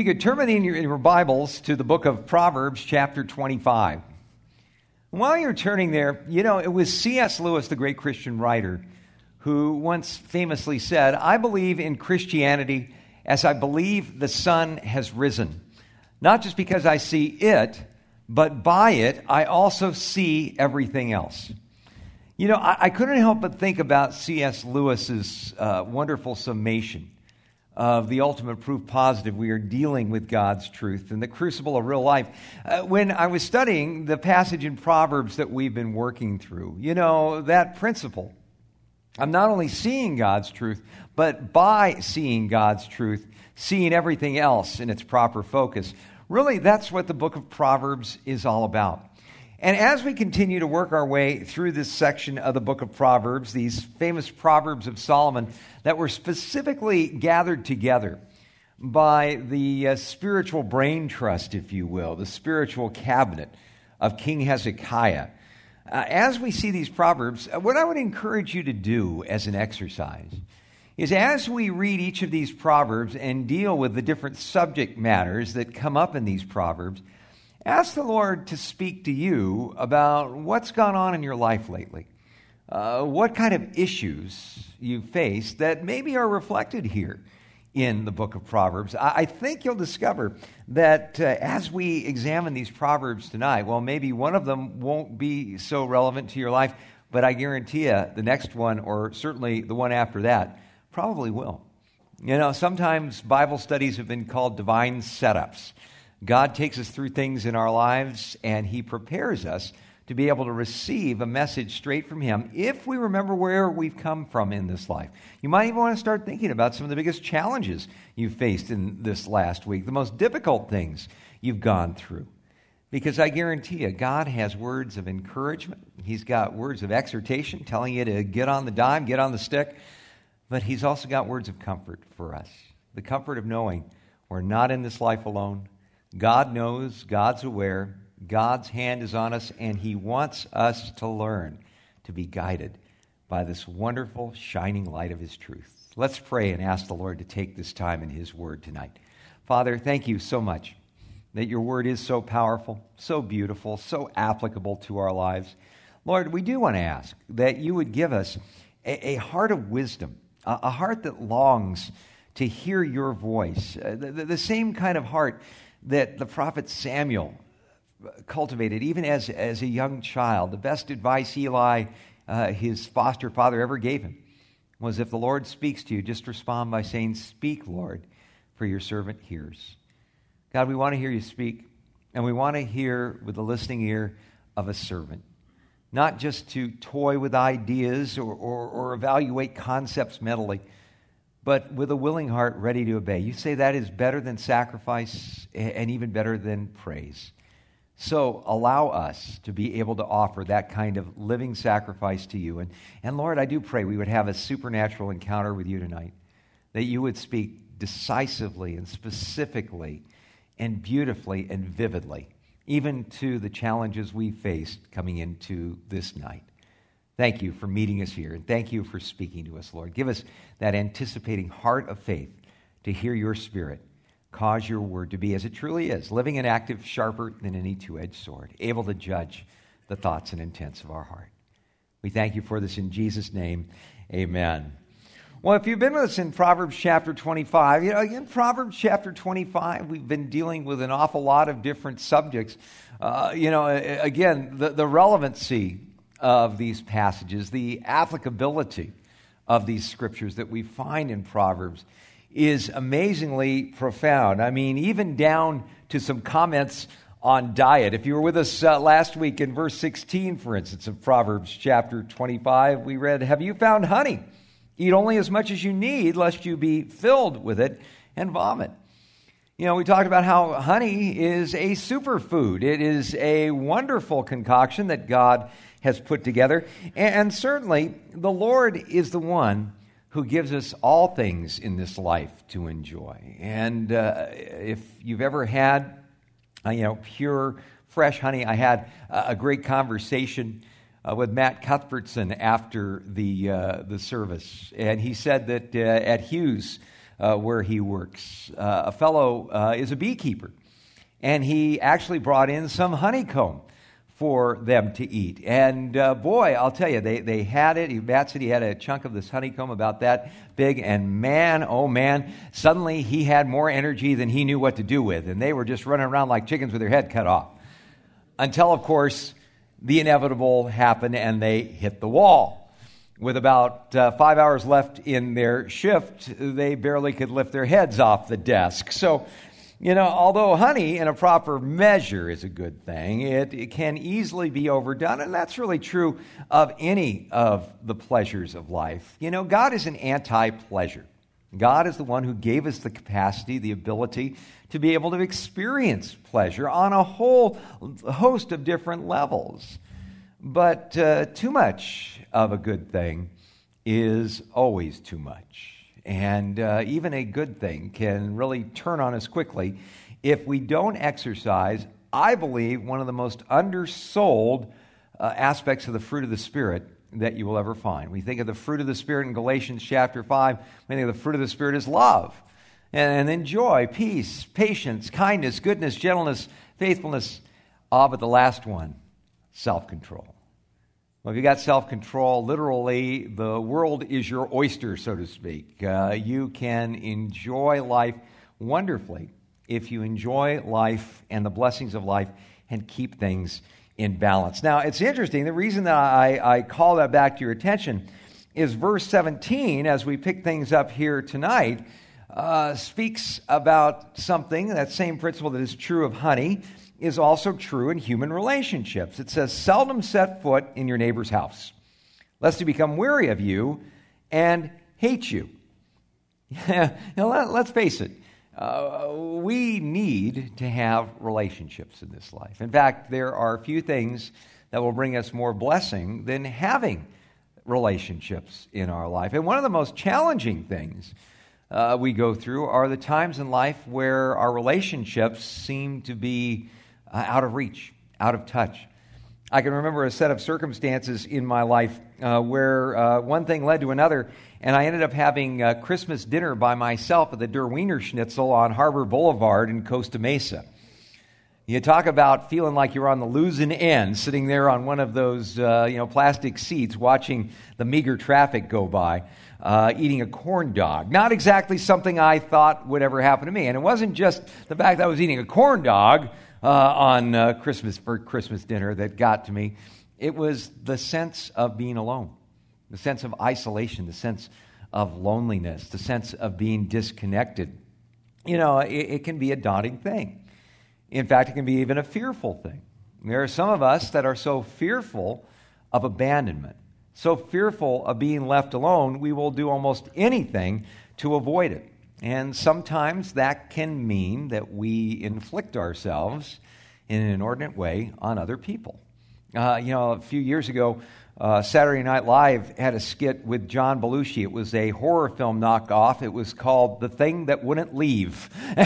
you could turn in your Bibles to the book of Proverbs, chapter 25. While you're turning there, it was C.S. Lewis, the great Christian writer, who once famously said, "I believe in Christianity as I believe the sun has risen. Not just because I see it, but by it, I also see everything else." I couldn't help but think about C.S. Lewis's wonderful summation of the ultimate proof positive we are dealing with God's truth in the crucible of real life. When I was studying the passage in Proverbs that we've been working through, that principle, I'm not only seeing God's truth, but by seeing God's truth, seeing everything else in its proper focus. Really, that's what the book of Proverbs is all about. And as we continue to work our way through this section of the book of Proverbs, these famous Proverbs of Solomon that were specifically gathered together by the spiritual brain trust, if you will, the spiritual cabinet of King Hezekiah. As we see these Proverbs, what I would encourage you to do as an exercise is as we read each of these Proverbs and deal with the different subject matters that come up in these Proverbs, ask the Lord to speak to you about what's gone on in your life lately. What kind of issues you face that maybe are reflected here in the book of Proverbs. I think you'll discover that as we examine these Proverbs tonight, well, maybe one of them won't be so relevant to your life, but I guarantee you the next one, or certainly the one after that, probably will. Sometimes Bible studies have been called divine setups. God takes us through things in our lives, and He prepares us to be able to receive a message straight from Him if we remember where we've come from in this life. You might even want to start thinking about some of the biggest challenges you've faced in this last week, the most difficult things you've gone through. Because I guarantee you, God has words of encouragement. He's got words of exhortation telling you to get on the dime, get on the stick. But He's also got words of comfort for us. The comfort of knowing we're not in this life alone. God knows, God's aware, God's hand is on us, and He wants us to learn to be guided by this wonderful, shining light of His truth. Let's pray and ask the Lord to take this time in His Word tonight. Father, thank you so much that your Word is so powerful, so beautiful, so applicable to our lives. Lord, we do want to ask that you would give us a heart of wisdom, a heart that longs to hear your voice, the same kind of heart that the prophet Samuel cultivated even as a young child. The best advice Eli, his foster father, ever gave him was, if the Lord speaks to you, just respond by saying, "Speak, Lord, for your servant hears." God, we want to hear you speak, and we want to hear with the listening ear of a servant, not just to toy with ideas or evaluate concepts mentally, but with a willing heart ready to obey. You say that is better than sacrifice and even better than praise. So allow us to be able to offer that kind of living sacrifice to you. And Lord, I do pray we would have a supernatural encounter with you tonight, that you would speak decisively and specifically and beautifully and vividly, even to the challenges we faced coming into this night. Thank you for meeting us here, and thank you for speaking to us, Lord. Give us that anticipating heart of faith to hear your Spirit. Cause your word to be as it truly is, living and active, sharper than any two-edged sword, able to judge the thoughts and intents of our heart. We thank you for this in Jesus' name. Amen. Well, if you've been with us in Proverbs chapter 25, in Proverbs chapter 25, we've been dealing with an awful lot of different subjects. Again, the relevancy of these passages, the applicability of these scriptures that we find in Proverbs is amazingly profound. I mean, even down to some comments on diet. If you were with us last week in verse 16, for instance, of Proverbs chapter 25, we read, "Have you found honey? Eat only as much as you need, lest you be filled with it and vomit." We talked about how honey is a superfood. It is a wonderful concoction that God has put together. And certainly, the Lord is the one who gives us all things in this life to enjoy. And if you've ever had, pure, fresh honey, I had a great conversation with Matt Cuthbertson after the service. And he said that at Hughes, where he works. A fellow is a beekeeper, and he actually brought in some honeycomb for them to eat. And boy, I'll tell you, they had it. Matt said he had a chunk of this honeycomb about that big, and man, oh man, suddenly he had more energy than he knew what to do with, and they were just running around like chickens with their head cut off. Until, of course, the inevitable happened, and they hit the wall. With about 5 hours left in their shift, they barely could lift their heads off the desk. So, although honey in a proper measure is a good thing, it can easily be overdone, and that's really true of any of the pleasures of life. God is an anti-pleasure. God is the one who gave us the capacity, the ability to be able to experience pleasure on a whole host of different levels. But too much of a good thing is always too much. And even a good thing can really turn on us quickly if we don't exercise, I believe, one of the most undersold aspects of the fruit of the Spirit that you will ever find. We think of the fruit of the Spirit in Galatians chapter 5. We think of the fruit of the Spirit as love, and then joy, peace, patience, kindness, goodness, gentleness, faithfulness. But the last one, self-control. Well, if you got self-control, literally, the world is your oyster, so to speak. You can enjoy life wonderfully if you enjoy life and the blessings of life and keep things in balance. Now, it's interesting. The reason that I call that back to your attention is verse 17, as we pick things up here tonight, speaks about something, that same principle that is true of honey, is also true in human relationships. It says, seldom set foot in your neighbor's house, lest he become weary of you and hate you. Let's face it. We need to have relationships in this life. In fact, there are few things that will bring us more blessing than having relationships in our life. And one of the most challenging things we go through are the times in life where our relationships seem to be out of reach, out of touch. I can remember a set of circumstances in my life where one thing led to another, and I ended up having Christmas dinner by myself at the Der Wiener Schnitzel on Harbor Boulevard in Costa Mesa. You talk about feeling like you're on the losing end, sitting there on one of those plastic seats watching the meager traffic go by, eating a corn dog. Not exactly something I thought would ever happen to me. And it wasn't just the fact that I was eating a corn dog on Christmas dinner that got to me. It was the sense of being alone, the sense of isolation, the sense of loneliness, the sense of being disconnected. It can be a daunting thing. In fact, it can be even a fearful thing. There are some of us that are so fearful of abandonment, so fearful of being left alone, we will do almost anything to avoid it. And sometimes that can mean that we inflict ourselves in an inordinate way on other people. A few years ago, Saturday Night Live had a skit with John Belushi. It was a horror film knockoff. It was called The Thing That Wouldn't Leave.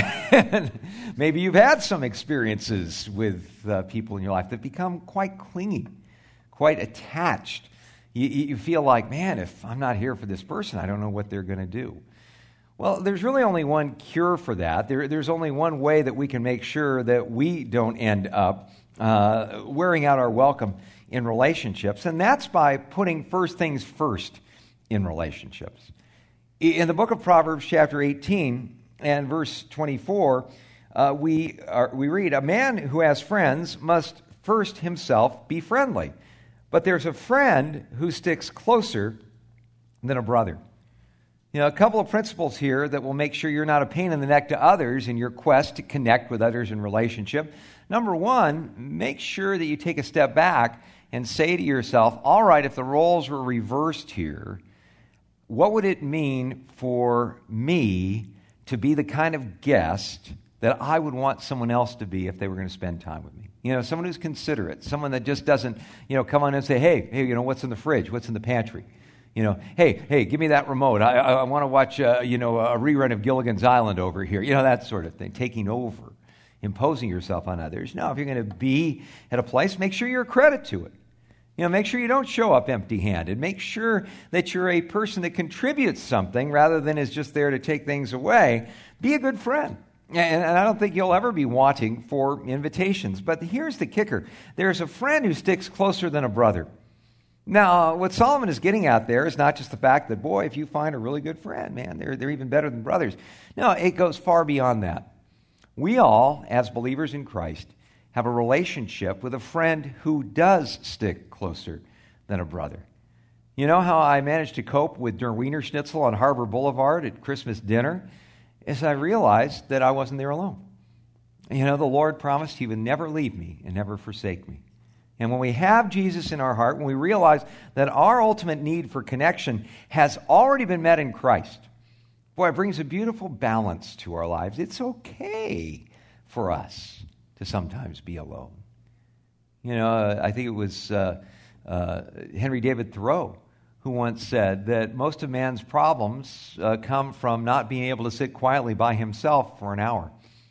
Maybe you've had some experiences with people in your life that become quite clingy, quite attached. You feel like, man, if I'm not here for this person, I don't know what they're going to do. Well, there's really only one cure for that. There's only one way that we can make sure that we don't end up wearing out our welcome in relationships, and that's by putting first things first in relationships. In the book of Proverbs, chapter 18 and verse 24, we read, "A man who has friends must first himself be friendly, but there's a friend who sticks closer than a brother." A couple of principles here that will make sure you're not a pain in the neck to others in your quest to connect with others in relationship. Number one, make sure that you take a step back and say to yourself, all right, if the roles were reversed here, what would it mean for me to be the kind of guest that I would want someone else to be if they were going to spend time with me? Someone who's considerate, someone that just doesn't, come on and say, hey, what's in the fridge? What's in the pantry? Hey, give me that remote. I want to watch, a rerun of Gilligan's Island over here. That sort of thing, taking over, imposing yourself on others. No, if you're going to be at a place, make sure you're a credit to it. Make sure you don't show up empty-handed. Make sure that you're a person that contributes something rather than is just there to take things away. Be a good friend. And I don't think you'll ever be wanting for invitations. But here's the kicker. There's a friend who sticks closer than a brother. Now, what Solomon is getting at there is not just the fact that, boy, if you find a really good friend, man, they're even better than brothers. No, it goes far beyond that. We all, as believers in Christ, have a relationship with a friend who does stick closer than a brother. You know how I managed to cope with Der Wiener Schnitzel on Harbor Boulevard at Christmas dinner? Is I realized that I wasn't there alone. The Lord promised He would never leave me and never forsake me. And when we have Jesus in our heart, when we realize that our ultimate need for connection has already been met in Christ, boy, it brings a beautiful balance to our lives. It's okay for us to sometimes be alone. I think it was Henry David Thoreau who once said that most of man's problems come from not being able to sit quietly by himself for an hour.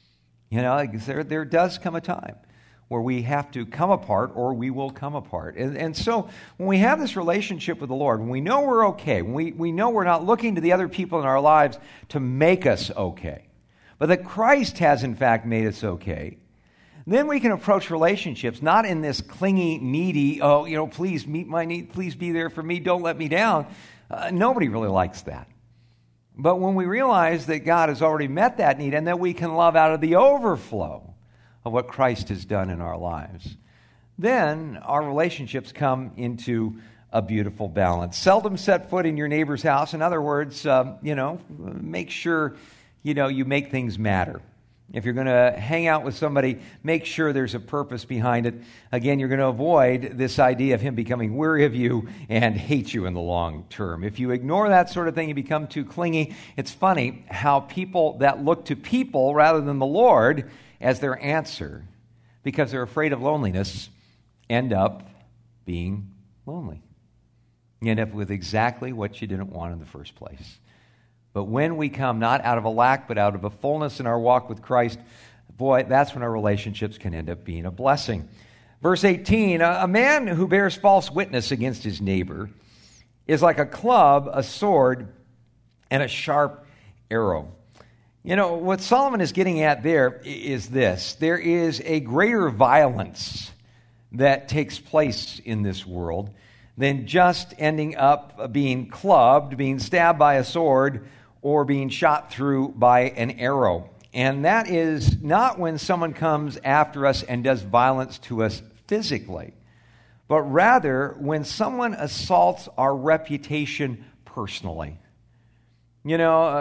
There does come a time where we have to come apart or we will come apart. And so when we have this relationship with the Lord, when we know we're okay, when we know we're not looking to the other people in our lives to make us okay, but that Christ has in fact made us okay, then we can approach relationships not in this clingy, needy, please meet my need, please be there for me, don't let me down. Nobody really likes that. But when we realize that God has already met that need and that we can love out of the overflow of what Christ has done in our lives, then our relationships come into a beautiful balance. Seldom set foot in your neighbor's house. In other words, make sure, you make things matter. If you're going to hang out with somebody, make sure there's a purpose behind it. Again, you're going to avoid this idea of him becoming weary of you and hate you in the long term. If you ignore that sort of thing, you become too clingy. It's funny how people that look to people rather than the Lord as their answer, because they're afraid of loneliness, end up being lonely. You end up with exactly what you didn't want in the first place. But when we come not out of a lack, but out of a fullness in our walk with Christ, boy, that's when our relationships can end up being a blessing. Verse 18, a man who bears false witness against his neighbor is like a club, a sword, and a sharp arrow. What Solomon is getting at there is this. There is a greater violence that takes place in this world than just ending up being clubbed, being stabbed by a sword, or being shot through by an arrow. And that is not when someone comes after us and does violence to us physically, but rather when someone assaults our reputation personally. The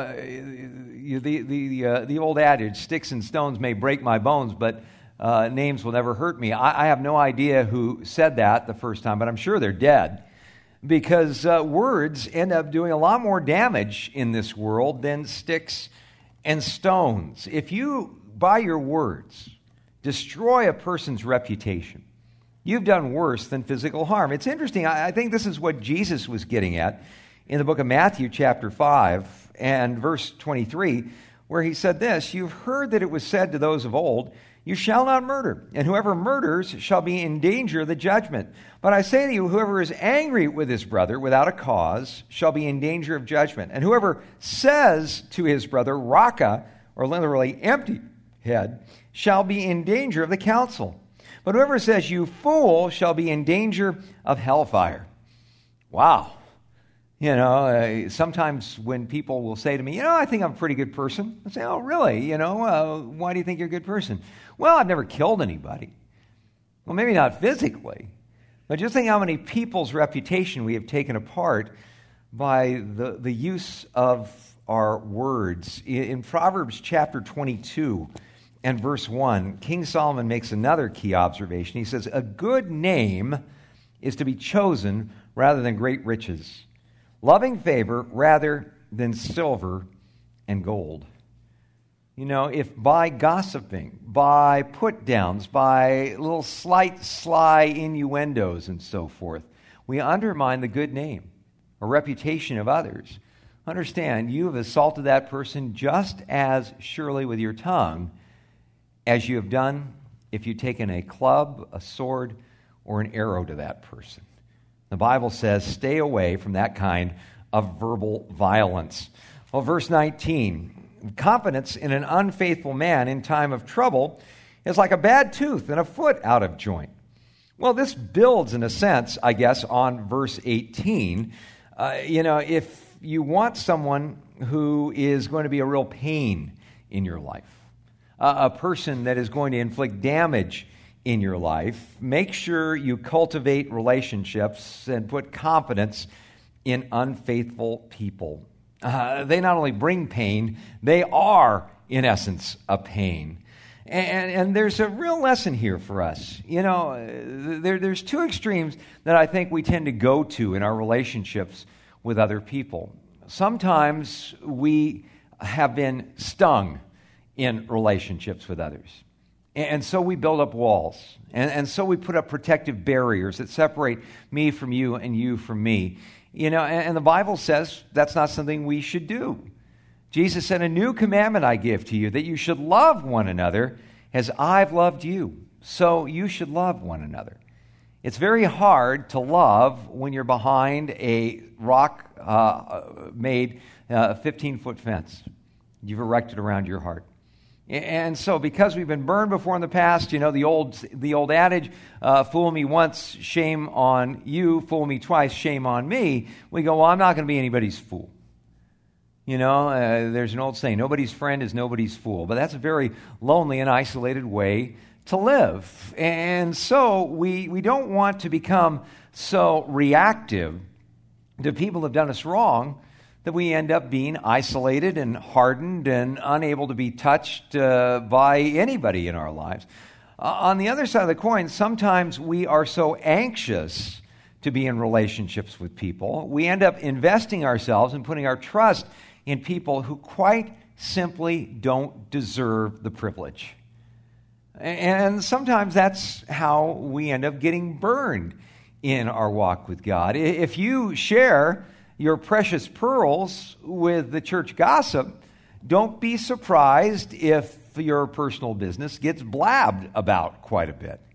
old adage, sticks and stones may break my bones, but names will never hurt me. I have no idea who said that the first time, but I'm sure they're dead. Because words end up doing a lot more damage in this world than sticks and stones. If you, by your words, destroy a person's reputation, you've done worse than physical harm. It's interesting. I think this is what Jesus was getting at in the book of Matthew chapter 5 and verse 23, where he said this, "You've heard that it was said to those of old, 'You shall not murder, and whoever murders shall be in danger of the judgment.' But I say to you, whoever is angry with his brother without a cause shall be in danger of judgment. And whoever says to his brother, 'Raka,' or literally empty head, shall be in danger of the council. But whoever says, 'You fool,' shall be in danger of hellfire." Wow. Sometimes when people will say to me, I think I'm a pretty good person. I say, "Oh, really? Why do you think you're a good person?" "Well, I've never killed anybody." Well, maybe not physically, but just think how many people's reputation we have taken apart by the use of our words. In Proverbs chapter 22 and verse 1, King Solomon makes another key observation. He says, "A good name is to be chosen rather than great riches, loving favor rather than silver and gold." If by gossiping, by put-downs, by little sly innuendos and so forth, we undermine the good name or reputation of others, understand you have assaulted that person just as surely with your tongue as you have done if you've taken a club, a sword, or an arrow to that person. The Bible says, stay away from that kind of verbal violence. Well, verse 19, confidence in an unfaithful man in time of trouble is like a bad tooth and a foot out of joint. Well, this builds, in a sense, I guess, on verse 18. If you want someone who is going to be a real pain in your life, a person that is going to inflict damage in your life, make sure you cultivate relationships and put confidence in unfaithful people. They not only bring pain, they are, in essence, a pain. And there's a real lesson here for us. There's two extremes that I think we tend to go to in our relationships with other people. Sometimes we have been stung in relationships with others. And so we build up walls. And so we put up protective barriers that separate me from you and you from me. And the Bible says that's not something we should do. Jesus said, a new commandment I give to you, that you should love one another as I've loved you. So you should love one another. It's very hard to love when you're behind a rock-made 15-foot fence you've erected around your heart. And so because we've been burned before in the past, the old adage, fool me once, shame on you, fool me twice, shame on me, we go, well, I'm not going to be anybody's fool. There's an old saying, nobody's friend is nobody's fool. But that's a very lonely and isolated way to live. And so we don't want to become so reactive to people who have done us wrong that we end up being isolated and hardened and unable to be touched by anybody in our lives. On the other side of the coin, sometimes we are so anxious to be in relationships with people, we end up investing ourselves and putting our trust in people who quite simply don't deserve the privilege. And sometimes that's how we end up getting burned in our walk with God. If you share your precious pearls with the church gossip, don't be surprised if your personal business gets blabbed about quite a bit.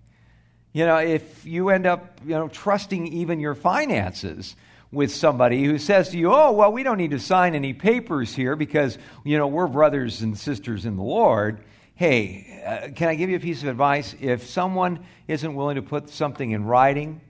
If you end up, trusting even your finances with somebody who says to you, oh, well, we don't need to sign any papers here because, we're brothers and sisters in the Lord. Hey, can I give you a piece of advice? If someone isn't willing to put something in writing,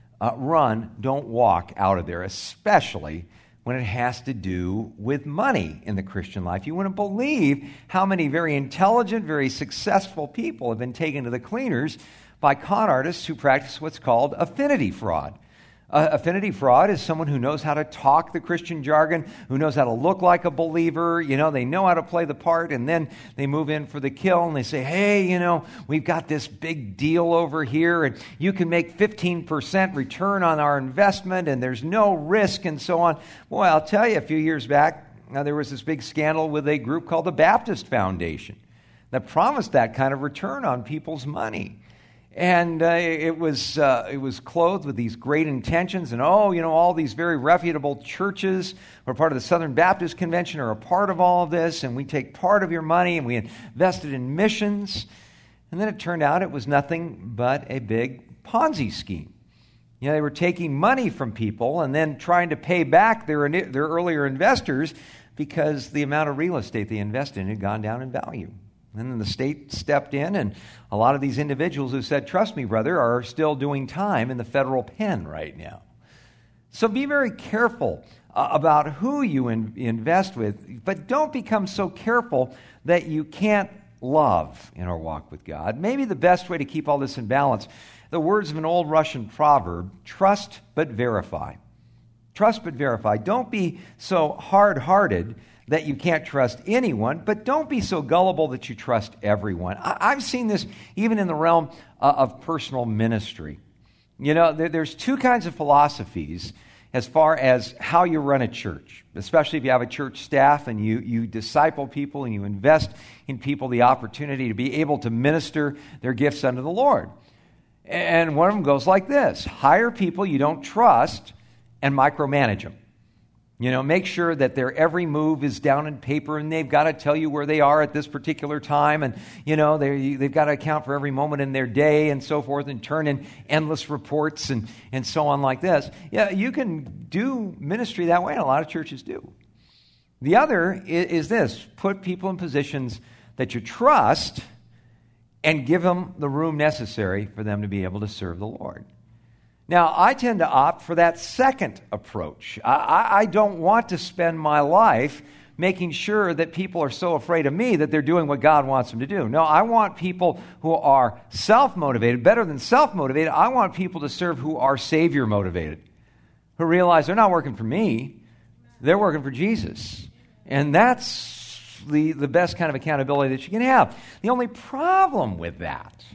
run, don't walk out of there, especially when it has to do with money in the Christian life. You wouldn't believe how many very intelligent, very successful people have been taken to the cleaners by con artists who practice what's called affinity fraud. Affinity fraud is someone who knows how to talk the Christian jargon, who knows how to look like a believer. They know how to play the part, and then they move in for the kill, and they say, hey, we've got this big deal over here, and you can make 15% return on our investment, and there's no risk, and so on. Boy, I'll tell you, a few years back, there was this big scandal with a group called the Baptist Foundation that promised that kind of return on people's money. And it was clothed with these great intentions, and all these very reputable churches who are part of the Southern Baptist Convention are a part of all of this, and we take part of your money and we invested in missions. And then it turned out it was nothing but a big Ponzi scheme. They were taking money from people and then trying to pay back their earlier investors because the amount of real estate they invested in had gone down in value. And then the state stepped in, and a lot of these individuals who said, trust me, brother, are still doing time in the federal pen right now. So be very careful about who you invest with, but don't become so careful that you can't love in our walk with God. Maybe the best way to keep all this in balance, the words of an old Russian proverb, trust but verify. Trust but verify. Don't be so hard-hearted that you can't trust anyone, but don't be so gullible that you trust everyone. I've seen this even in the realm of personal ministry. There's two kinds of philosophies as far as how you run a church, especially if you have a church staff and you disciple people and you invest in people the opportunity to be able to minister their gifts unto the Lord. And one of them goes like this: hire people you don't trust and micromanage them. Make sure that their every move is down in paper, and they've got to tell you where they are at this particular time, and they've got to account for every moment in their day and so forth, and turn in endless reports and so on like this. Yeah, you can do ministry that way, and a lot of churches do. The other is this: put people in positions that you trust and give them the room necessary for them to be able to serve the Lord. Now, I tend to opt for that second approach. I don't want to spend my life making sure that people are so afraid of me that they're doing what God wants them to do. No, I want people who are self-motivated. Better than self-motivated, I want people to serve who are Savior-motivated, who realize they're not working for me, they're working for Jesus. And that's the best kind of accountability that you can have. The only problem with that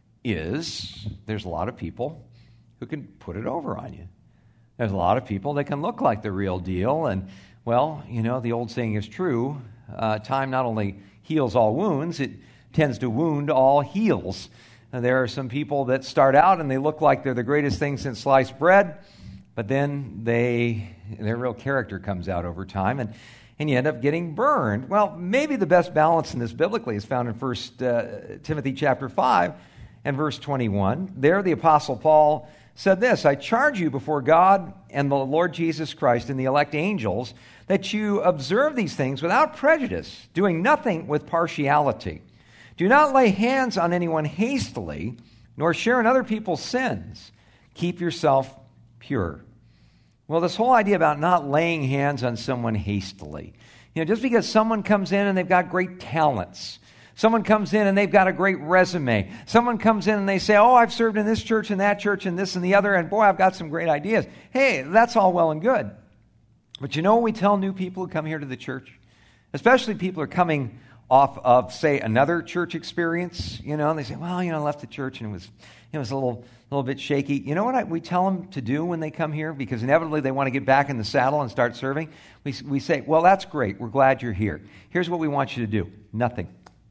is there's a lot of people who can put it over on you. There's a lot of people that can look like the real deal, and, well, the old saying is true. Time not only heals all wounds, it tends to wound all heals. There are some people that start out and they look like they're the greatest thing since sliced bread, but then their real character comes out over time, and you end up getting burned. Well, maybe the best balance in this biblically is found in 1 Timothy chapter 5 and verse 21. There the Apostle Paul said this: I charge you before God and the Lord Jesus Christ and the elect angels that you observe these things without prejudice, doing nothing with partiality. Do not lay hands on anyone hastily, nor share in other people's sins. Keep yourself pure. Well, this whole idea about not laying hands on someone hastily. Just because someone comes in and they've got great talents, someone comes in and they've got a great resume, someone comes in and they say, oh, I've served in this church and that church and this and the other, and boy, I've got some great ideas. Hey, that's all well and good. But you know what we tell new people who come here to the church? Especially people who are coming off of, say, another church experience, and they say, well, I left the church and it was a little bit shaky. You know what we tell them to do when they come here? Because inevitably they want to get back in the saddle and start serving. We say, well, that's great. We're glad you're here. Here's what we want you to do. Nothing.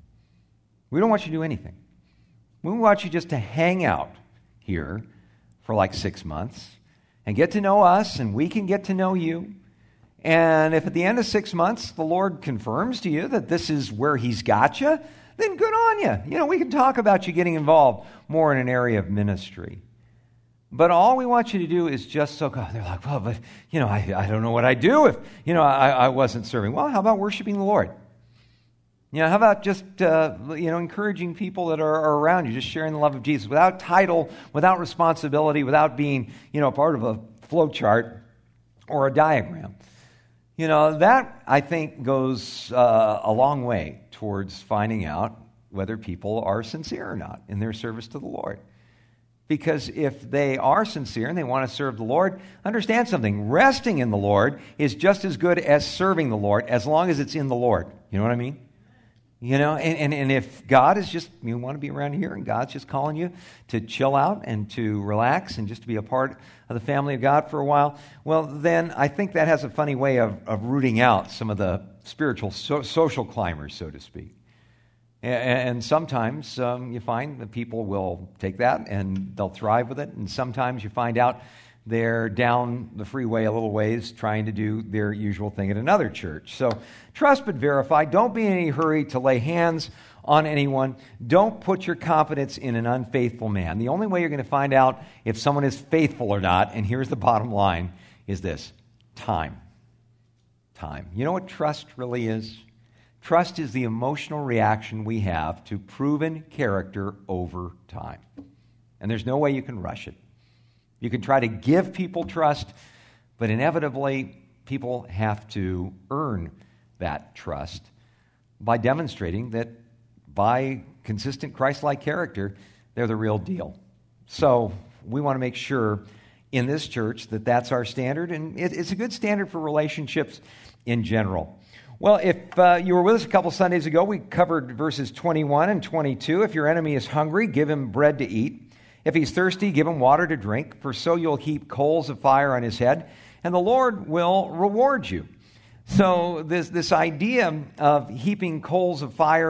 We don't want you to do anything. We want you just to hang out here for like 6 months and get to know us, and we can get to know you. And if at the end of 6 months the Lord confirms to you that this is where He's got you, then good on you. We can talk about you getting involved more in an area of ministry. But all we want you to do is just they're like, well, but, I don't know what I'd do if, I wasn't serving. Well, how about worshiping the Lord? How about just, encouraging people that are around you, just sharing the love of Jesus without title, without responsibility, without being, part of a flow chart or a diagram. That, I think, goes a long way towards finding out whether people are sincere or not in their service to the Lord. Because if they are sincere and they want to serve the Lord, understand something. Resting in the Lord is just as good as serving the Lord as long as it's in the Lord. You know what I mean? And if God is just, you want to be around here and God's just calling you to chill out and to relax and just to be a part of the family of God for a while, well, then I think that has a funny way of rooting out some of the spiritual social climbers, so to speak. And sometimes you find that people will take that and they'll thrive with it, and sometimes you find out they're down the freeway a little ways trying to do their usual thing at another church. So trust but verify. Don't be in any hurry to lay hands on anyone. Don't put your confidence in an unfaithful man. The only way you're going to find out if someone is faithful or not, and here's the bottom line, is this: time. Time. You know what trust really is? Trust is the emotional reaction we have to proven character over time. And there's no way you can rush it. You can try to give people trust, but inevitably people have to earn that trust by demonstrating that by consistent Christ-like character, they're the real deal. So we want to make sure in this church that that's our standard, and it's a good standard for relationships in general. Well, if you were with us a couple Sundays ago, we covered verses 21 and 22. If your enemy is hungry, give him bread to eat. If he's thirsty, give him water to drink, for so you'll heap coals of fire on his head, and the Lord will reward you. So this idea of heaping coals of fire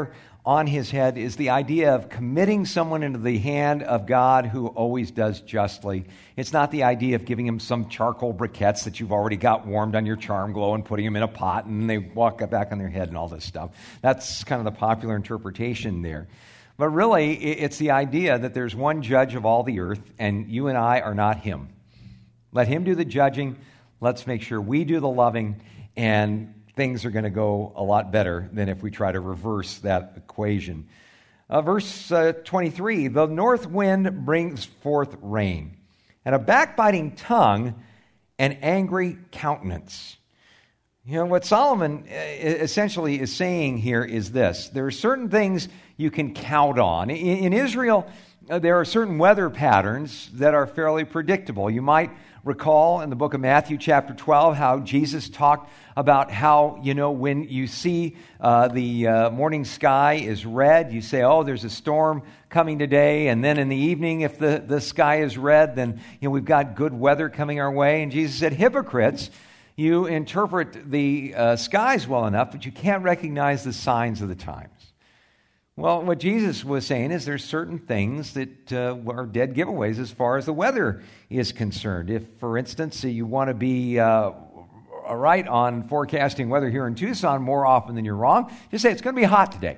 on his head is the idea of committing someone into the hand of God who always does justly. It's not the idea of giving him some charcoal briquettes that you've already got warmed on your charm glow and putting them in a pot and they walk back on their head and all this stuff. That's kind of the popular interpretation there. But really, it's the idea that there's one judge of all the earth, and you and I are not him. Let him do the judging. Let's make sure we do the loving, and things are going to go a lot better than if we try to reverse that equation. Verse 23, the north wind brings forth rain, and a backbiting tongue, an angry countenance. You know, what Solomon essentially is saying here is this. There are certain things you can count on. In Israel, there are certain weather patterns that are fairly predictable. You might recall in the book of Matthew chapter 12 how Jesus talked about how, when you see the morning sky is red, you say, oh, there's a storm coming today. And then in the evening, if the sky is red, then we've got good weather coming our way. And Jesus said, hypocrites, you interpret the skies well enough, but you can't recognize the signs of the times. Well, what Jesus was saying is there's certain things that are dead giveaways as far as the weather is concerned. If, for instance, you want to be right on forecasting weather here in Tucson more often than you're wrong, just say it's going to be hot today.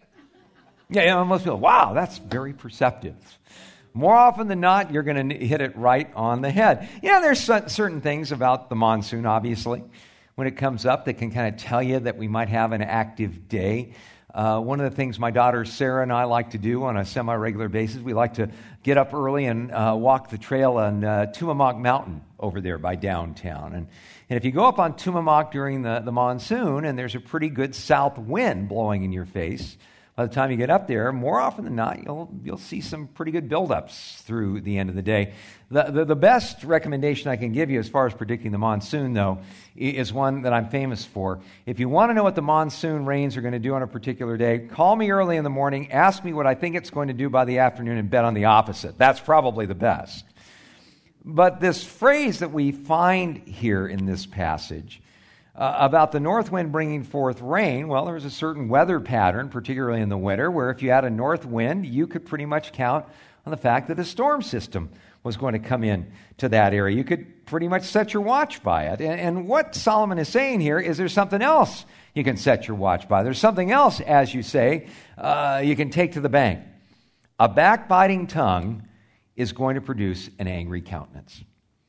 Yeah, most people, wow, that's very perceptive. More often than not, you're going to hit it right on the head. There's certain things about the monsoon, obviously, when it comes up that can kind of tell you that we might have an active day. One of the things my daughter Sarah and I like to do on a semi-regular basis, we like to get up early and walk the trail on Tumamoc Mountain over there by downtown. And if you go up on Tumamoc during the monsoon and there's a pretty good south wind blowing in your face, by the time you get up there, more often than not, you'll see some pretty good buildups through the end of the day. The best recommendation I can give you as far as predicting the monsoon, though, is one that I'm famous for. If you want to know what the monsoon rains are going to do on a particular day, call me early in the morning, ask me what I think it's going to do by the afternoon, and bet on the opposite. That's probably the best. But this phrase that we find here in this passage about the north wind bringing forth rain, well, there was a certain weather pattern, particularly in the winter, where if you had a north wind, you could pretty much count on the fact that a storm system was going to come in to that area. You could pretty much set your watch by it. And what Solomon is saying here is there's something else you can set your watch by. There's something else, as you say, you can take to the bank. A backbiting tongue is going to produce an angry countenance.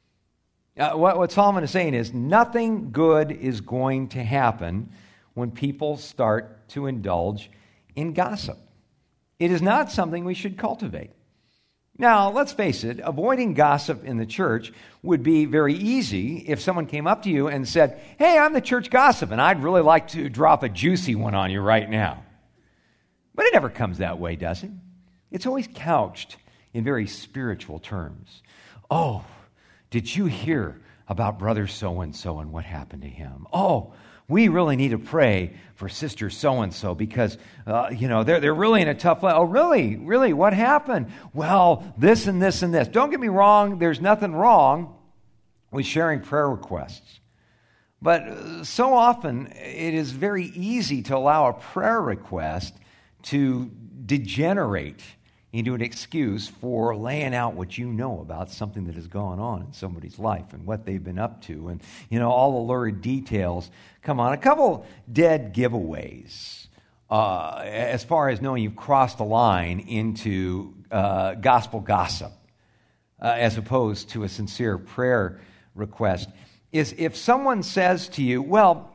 What Solomon is saying is nothing good is going to happen when people start to indulge in gossip. It is not something we should cultivate. Now, let's face it, avoiding gossip in the church would be very easy if someone came up to you and said, hey, I'm the church gossip, and I'd really like to drop a juicy one on you right now. But it never comes that way, does it? It's always couched in very spiritual terms. Oh, did you hear about brother so-and-so and what happened to him? Oh, we really need to pray for sister so-and-so because, they're really in a tough place. Oh, really? Really? What happened? Well, this and this and this. Don't get me wrong. There's nothing wrong with sharing prayer requests. But so often, it is very easy to allow a prayer request to degenerate into an excuse for laying out what you know about something that has gone on in somebody's life and what they've been up to and, all the lurid details come on. A couple dead giveaways as far as knowing you've crossed the line into gospel gossip as opposed to a sincere prayer request is if someone says to you, well,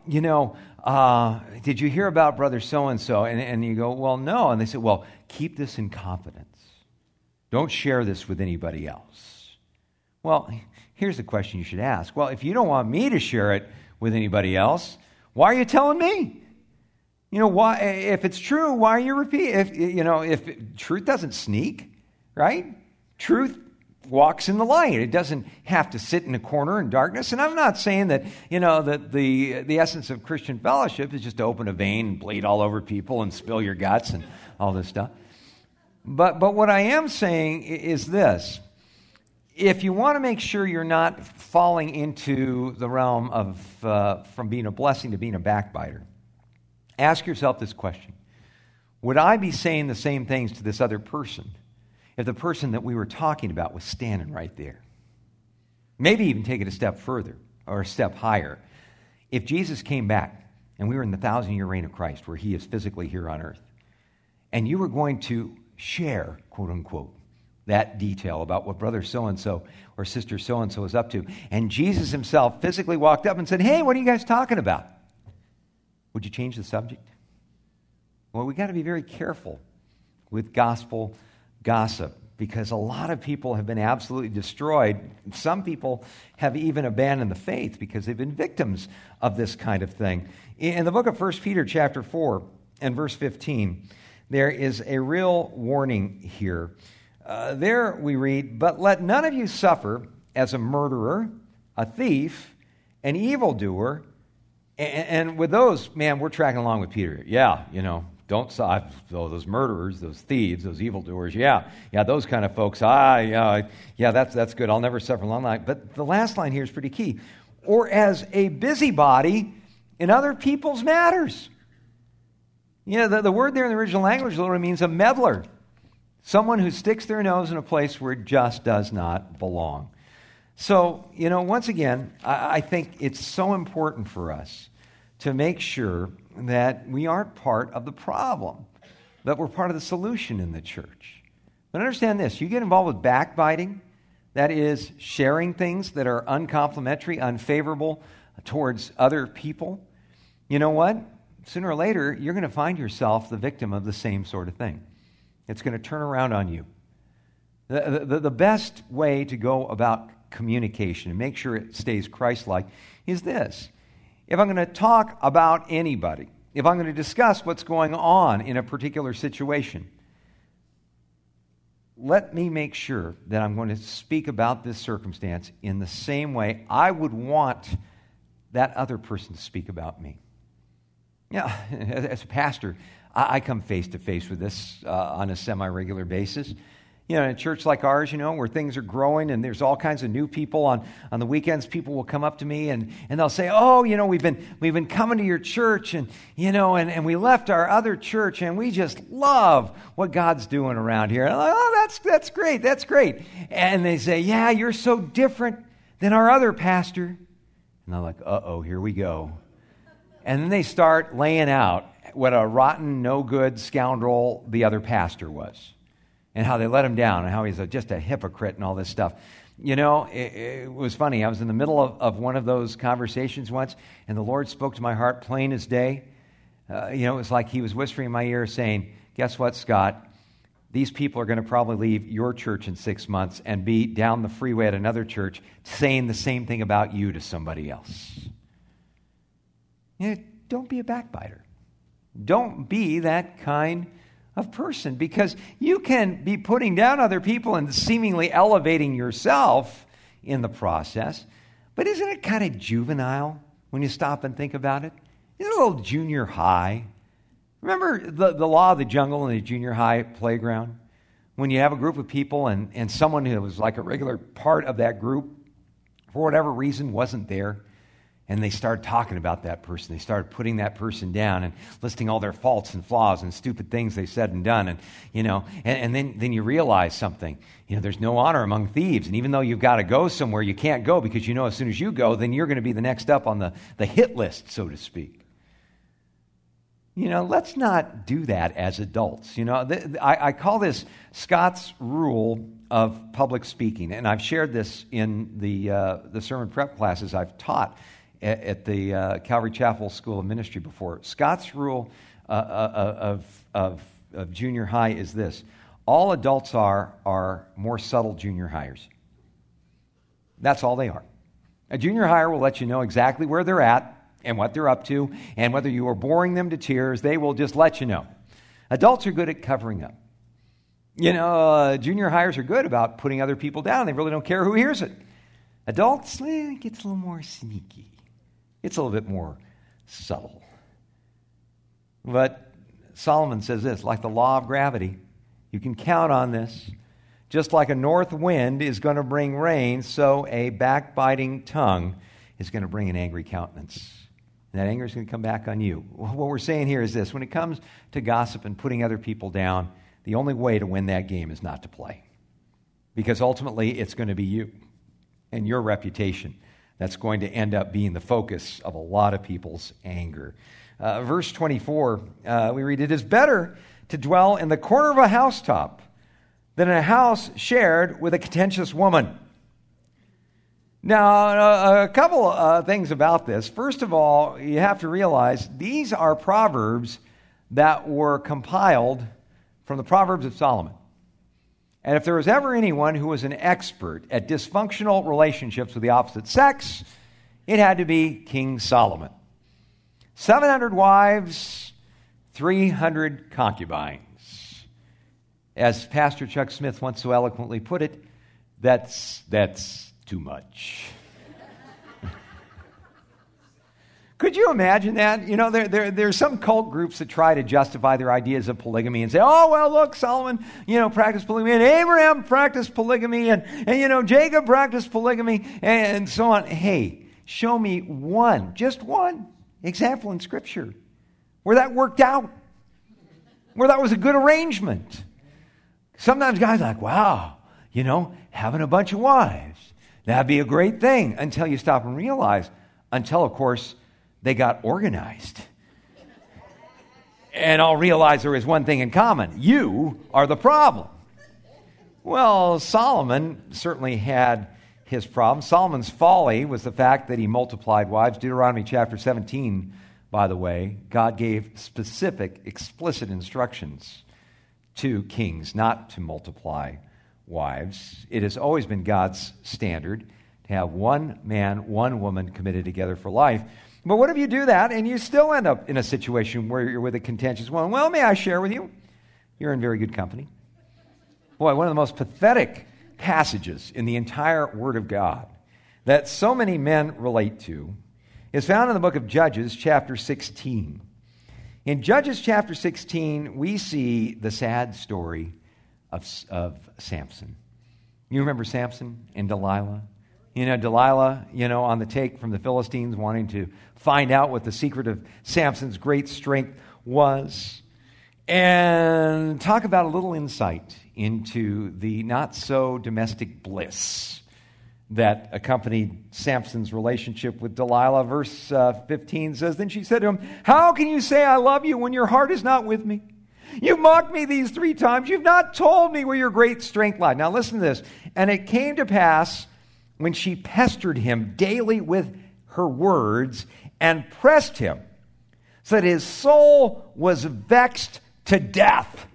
did you hear about brother so-and-so? And you go, well, no. And they say, well, keep this in confidence. Don't share this with anybody else. Well, here's the question you should ask. Well, if you don't want me to share it with anybody else, why are you telling me? Why? If it's true, why are you repeating? If truth doesn't sneak, right? Truth walks in the light. It doesn't have to sit in a corner in darkness. And I'm not saying that, that the essence of Christian fellowship is just to open a vein and bleed all over people and spill your guts and all this stuff. But what I am saying is this. If you want to make sure you're not falling into the realm of from being a blessing to being a backbiter, ask yourself this question. would I be saying the same things to this other person if the person that we were talking about was standing right there? Maybe even take it a step further or a step higher. If Jesus came back and we were in the 1,000-year reign of Christ, where he is physically here on earth, and you were going to share, quote unquote, that detail about what brother so-and-so or sister so-and-so is up to, and Jesus himself physically walked up and said, hey, what are you guys talking about? Would you change the subject? Well, we got to be very careful with gospel gossip, because a lot of people have been absolutely destroyed. Some people have even abandoned the faith because they've been victims of this kind of thing. In the book of 1 Peter chapter 4 and verse 15, there is a real warning here. There we read, but let none of you suffer as a murderer, a thief, an evildoer. And with those, man, we're tracking along with Peter. Yeah, those murderers, those thieves, those evildoers. Yeah, those kind of folks. That's good. I'll never suffer long life. But the last line here is pretty key. Or as a busybody in other people's matters. The word there in the original language literally means a meddler. Someone who sticks their nose in a place where it just does not belong. So, once again, I think it's so important for us to make sure that we aren't part of the problem, that we're part of the solution in the church. But understand this, you get involved with backbiting, that is sharing things that are uncomplimentary, unfavorable towards other people, you know what? Sooner or later, you're going to find yourself the victim of the same sort of thing. It's going to turn around on you. The best way to go about communication and make sure it stays Christ-like is this. If I'm going to talk about anybody, if I'm going to discuss what's going on in a particular situation, let me make sure that I'm going to speak about this circumstance in the same way I would want that other person to speak about me. As a pastor, I come face to face with this on a semi-regular basis. In a church like ours, where things are growing and there's all kinds of new people on the weekends, people will come up to me and they'll say, oh, we've been coming to your church and we left our other church and we just love what God's doing around here. And I'm like, oh, that's great. And they say, yeah, you're so different than our other pastor. And I'm like, uh-oh, here we go. And then they start laying out what a rotten, no-good scoundrel the other pastor was, and how they let him down, and how he's just a hypocrite and all this stuff. It was funny. I was in the middle of one of those conversations once, and the Lord spoke to my heart plain as day. It was like he was whispering in my ear saying, guess what, Scott? These people are going to probably leave your church in 6 months and be down the freeway at another church saying the same thing about you to somebody else. Don't be a backbiter. Don't be that kind of person, because you can be putting down other people and seemingly elevating yourself in the process. But isn't it kind of juvenile when you stop and think about it? Isn't it a little junior high? Remember the law of the jungle in the junior high playground? When you have a group of people and someone who was like a regular part of that group, for whatever reason, wasn't there, and they started talking about that person. They started putting that person down and listing all their faults and flaws and stupid things they said and done. And then you realize something. There's no honor among thieves. And even though you've got to go somewhere, you can't go, because as soon as you go, then you're going to be the next up on the hit list, so to speak. Let's not do that as adults. I call this Scott's rule of public speaking. And I've shared this in the sermon prep classes I've taught at the Calvary Chapel School of Ministry before. Scott's rule of junior high is this: all adults are more subtle junior hires. That's all they are. A junior hire will let you know exactly where they're at and what they're up to, and whether you are boring them to tears, they will just let you know. Adults are good at covering up. Junior hires are good about putting other people down. They really don't care who hears it. Adults, it gets a little more sneaky. It's a little bit more subtle. But Solomon says this, like the law of gravity, you can count on this. Just like a north wind is going to bring rain, so a backbiting tongue is going to bring an angry countenance. And that anger is going to come back on you. What we're saying here is this. When it comes to gossip and putting other people down, the only way to win that game is not to play. Because ultimately, it's going to be you and your reputation that's going to end up being the focus of a lot of people's anger. Verse 24, we read, "It is better to dwell in the corner of a housetop than in a house shared with a contentious woman." Now, a couple things about this. First of all, you have to realize these are Proverbs that were compiled from the Proverbs of Solomon. And if there was ever anyone who was an expert at dysfunctional relationships with the opposite sex, it had to be King Solomon. 700 wives, 300 concubines. As Pastor Chuck Smith once so eloquently put it, that's too much. Could you imagine that? You know, there's some cult groups that try to justify their ideas of polygamy and say, oh, well, look, Solomon, practiced polygamy, and Abraham practiced polygamy, and Jacob practiced polygamy, and so on. Hey, show me just one example in Scripture where that worked out, where that was a good arrangement. Sometimes guys are like, wow, having a bunch of wives, that'd be a great thing, until you stop and realize, of course, they got organized. And I'll realize there is one thing in common. You are the problem. Well, Solomon certainly had his problem. Solomon's folly was the fact that he multiplied wives. Deuteronomy chapter 17, by the way, God gave specific, explicit instructions to kings not to multiply wives. It has always been God's standard to have one man, one woman committed together for life. But what if you do that and you still end up in a situation where you're with a contentious woman? Well, may I share with you? You're in very good company. Boy, one of the most pathetic passages in the entire Word of God that so many men relate to is found in the book of Judges, chapter 16. In Judges chapter 16, we see the sad story of Samson. You remember Samson and Delilah? Delilah, on the take from the Philistines, wanting to find out what the secret of Samson's great strength was. And talk about a little insight into the not-so-domestic bliss that accompanied Samson's relationship with Delilah. Verse 15 says, "Then she said to him, 'How can you say I love you when your heart is not with me? You've mocked me these 3 times. You've not told me where your great strength lies.'" Now listen to this. "And it came to pass when she pestered him daily with her words and pressed him, so that his soul was vexed to death."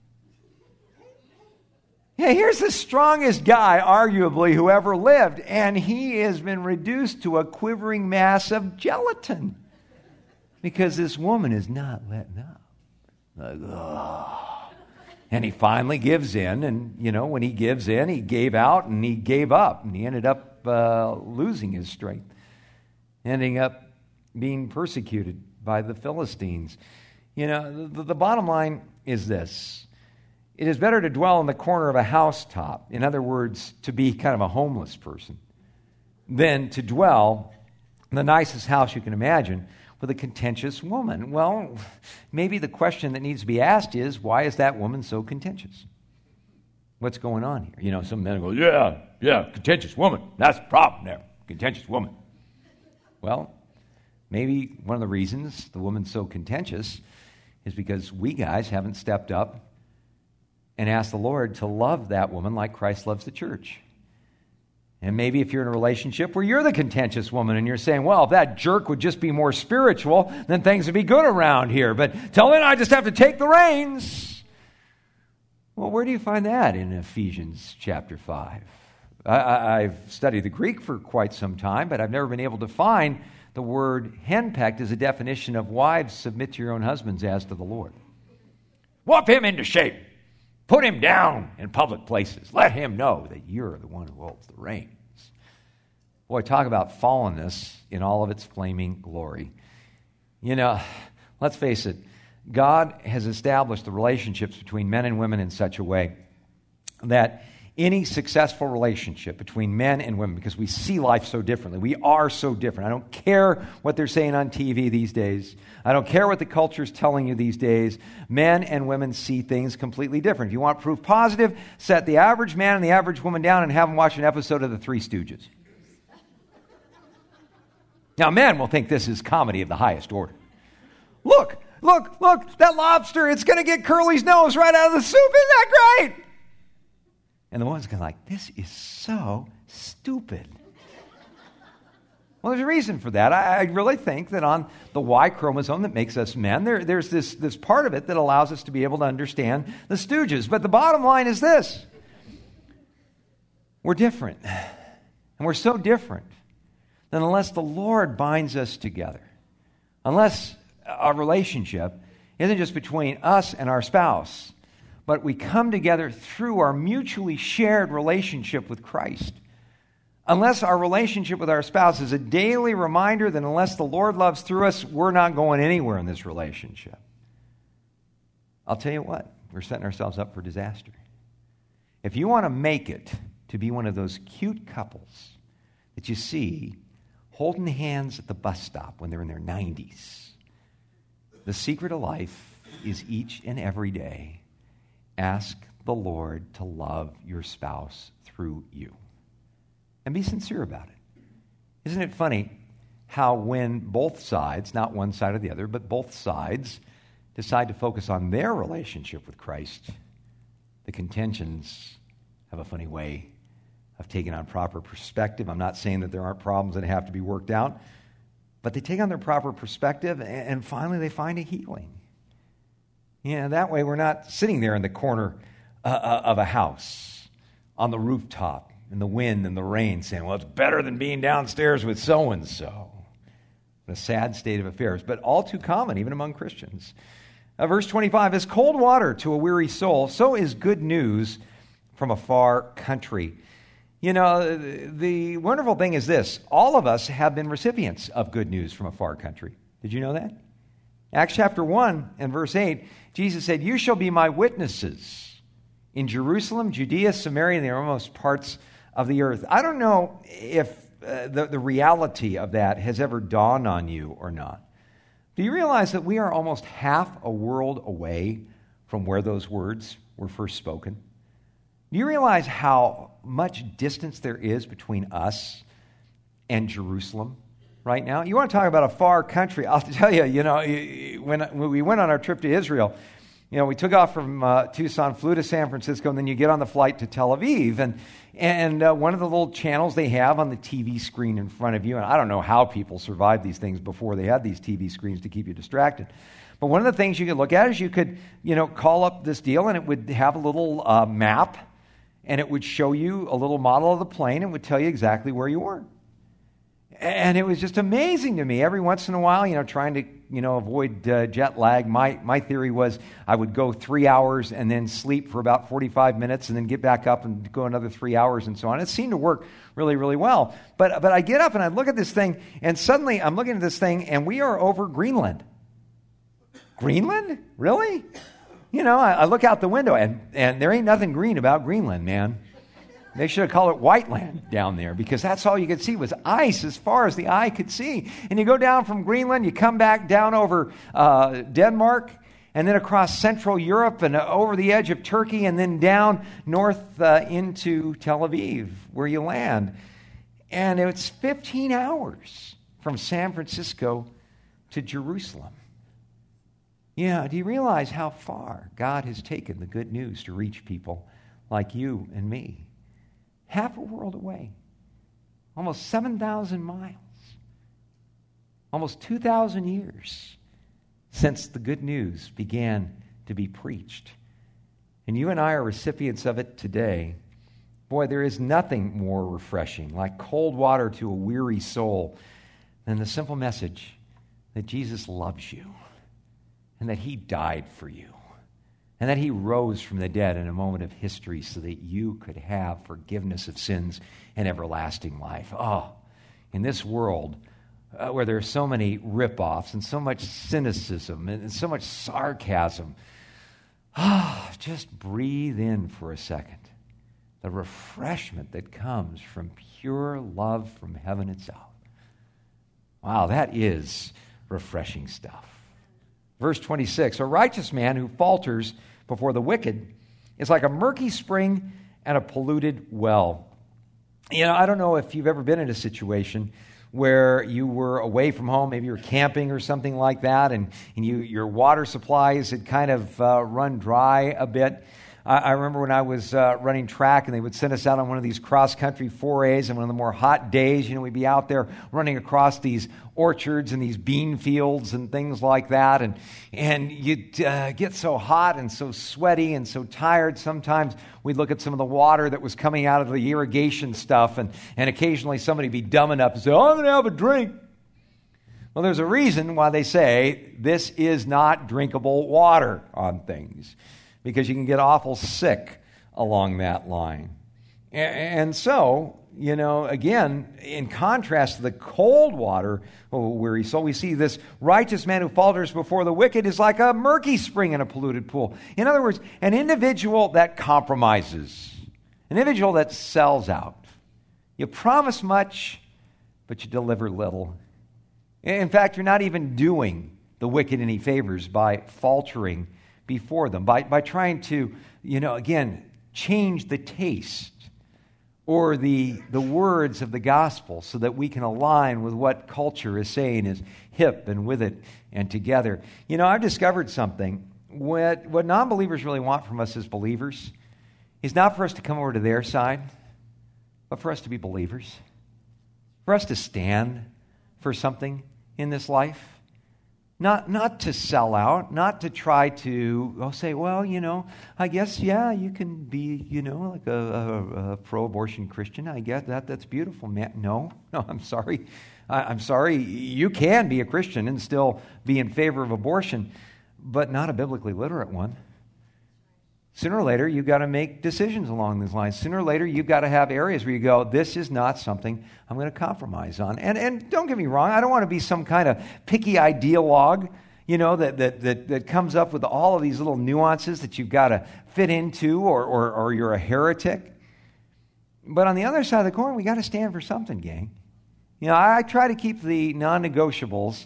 Yeah, here's the strongest guy, arguably, who ever lived, and he has been reduced to a quivering mass of gelatin because this woman is not letting up. Like, ugh. And he finally gives in, and, when he gives in, he gave out, and he gave up, and he ended up losing his strength, ending up being persecuted by the Philistines. The bottom line is this. It is better to dwell in the corner of a housetop, in other words, to be kind of a homeless person, than to dwell in the nicest house you can imagine with a contentious woman. Well, maybe the question that needs to be asked is, why is that woman so contentious? What's going on here? Some men go, yeah, contentious woman. That's the problem there, contentious woman. Well, maybe one of the reasons the woman's so contentious is because we guys haven't stepped up and asked the Lord to love that woman like Christ loves the church. And maybe if you're in a relationship where you're the contentious woman and you're saying, well, if that jerk would just be more spiritual, then things would be good around here. But till then, I just have to take the reins. Well, where do you find that in Ephesians chapter 5? I've studied the Greek for quite some time, but I've never been able to find the word henpecked as a definition of wives submit to your own husbands as to the Lord. Whoop him into shape. Put him down in public places. Let him know that you're the one who holds the reins. Boy, talk about fallenness in all of its flaming glory. Let's face it, God has established the relationships between men and women in such a way that any successful relationship between men and women because we see life so differently. We are so different. I don't care what they're saying on TV these days. I don't care what the culture is telling you these days. Men and women see things completely different. If you want proof positive, set the average man and the average woman down and have them watch an episode of The Three Stooges. Now, men will think this is comedy of the highest order. Look, that lobster, it's going to get Curly's nose right out of the soup. Isn't that great? And the woman's going to like, this is so stupid. Well, there's a reason for that. I really think that on the Y chromosome that makes us men, there's this part of it that allows us to be able to understand the Stooges. But the bottom line is this. We're different. And we're so different that unless the Lord binds us together, unless our relationship isn't just between us and our spouse, but we come together through our mutually shared relationship with Christ. Unless our relationship with our spouse is a daily reminder that unless the Lord loves through us, we're not going anywhere in this relationship. I'll tell you what, we're setting ourselves up for disaster. If you want to make it to be one of those cute couples that you see holding hands at the bus stop when they're in their 90s, the secret of life is each and every day ask the Lord to love your spouse through you. And be sincere about it. Isn't it funny how when both sides, not one side or the other, but both sides decide to focus on their relationship with Christ, the contentions have a funny way of taking on proper perspective. I'm not saying that there aren't problems that have to be worked out, but they take on their proper perspective and finally they find a healing. That way we're not sitting there in the corner of a house on the rooftop in the wind and the rain saying, well, it's better than being downstairs with so-and-so. A sad state of affairs, but all too common even among Christians. Verse 25, as cold water to a weary soul, so is good news from a far country. The wonderful thing is this. All of us have been recipients of good news from a far country. Did you know that? Acts chapter 1 and verse 8, Jesus said, you shall be my witnesses in Jerusalem, Judea, Samaria, and the uttermost parts of the earth. I don't know if the reality of that has ever dawned on you or not. Do you realize that we are almost half a world away from where those words were first spoken? Do you realize how much distance there is between us and Jerusalem right now? You want to talk about a far country? I'll tell you, when we went on our trip to Israel, we took off from Tucson, flew to San Francisco, and then you get on the flight to Tel Aviv. And one of the little channels they have on the TV screen in front of you, and I don't know how people survived these things before they had these TV screens to keep you distracted. But one of the things you could look at is you could, call up this deal, and it would have a little map, and it would show you a little model of the plane and would tell you exactly where you were. And it was just amazing to me. Every once in a while, trying to, avoid jet lag, my theory was I would go 3 hours and then sleep for about 45 minutes and then get back up and go another 3 hours and so on. It seemed to work really, really well. But I get up and I look at this thing, and suddenly I'm looking at this thing, and we are over Greenland. Greenland? Really? I look out the window, and there ain't nothing green about Greenland, man. They should have called it White Land down there, because that's all you could see was ice as far as the eye could see. And you go down from Greenland, you come back down over Denmark, and then across Central Europe and over the edge of Turkey, and then down north into Tel Aviv, where you land. And it's 15 hours from San Francisco to Jerusalem. Do you realize how far God has taken the good news to reach people like you and me? Half a world away, almost 7,000 miles, almost 2,000 years since the good news began to be preached. And you and I are recipients of it today. Boy, there is nothing more refreshing, like cold water to a weary soul, than the simple message that Jesus loves you and that he died for you. And that he rose from the dead in a moment of history so that you could have forgiveness of sins and everlasting life. Oh, in this world where there are so many rip-offs and so much cynicism and so much sarcasm, just breathe in for a second. the refreshment that comes from pure love from heaven itself. Wow, that is refreshing stuff. Verse 26, a righteous man who falters before the wicked is like a murky spring and a polluted well. You know, I don't know if you've ever been in a situation where you were away from home, maybe you were camping or something like that, and your water supplies had kind of run dry a bit. I remember when I was running track and they would send us out on one of these cross-country forays, and one of the more hot days, we'd be out there running across these orchards and these bean fields and things like that, and you'd get so hot and so sweaty and so tired. Sometimes we'd look at some of the water that was coming out of the irrigation stuff, and occasionally somebody would be dumb enough to say, "Oh, I'm going to have a drink." Well, there's a reason why they say this is not drinkable water on things, because you can get awful sick along that line. And so, again, in contrast to the cold water where we see this righteous man who falters before the wicked is like a murky spring in a polluted pool. In other words, an individual that compromises, an individual that sells out. You promise much, but you deliver little. In fact, you're not even doing the wicked any favors by faltering before them, by trying to, again, change the taste or the words of the gospel so that we can align with what culture is saying is hip and with it and together. I've discovered something. What non-believers really want from us as believers is not for us to come over to their side, but for us to be believers, for us to stand for something in this life. Not to sell out, not to try to say, well, I guess, yeah, you can be, like a pro-abortion Christian. I get that. That's beautiful, man. No, I'm sorry. I'm sorry. You can be a Christian and still be in favor of abortion, but not a biblically literate one. Sooner or later, you've got to make decisions along these lines. Sooner or later, you've got to have areas where you go, this is not something I'm going to compromise on. And don't get me wrong, I don't want to be some kind of picky ideologue, that comes up with all of these little nuances that you've got to fit into, or you're a heretic. But on the other side of the coin, we got to stand for something, gang. I try to keep the non-negotiables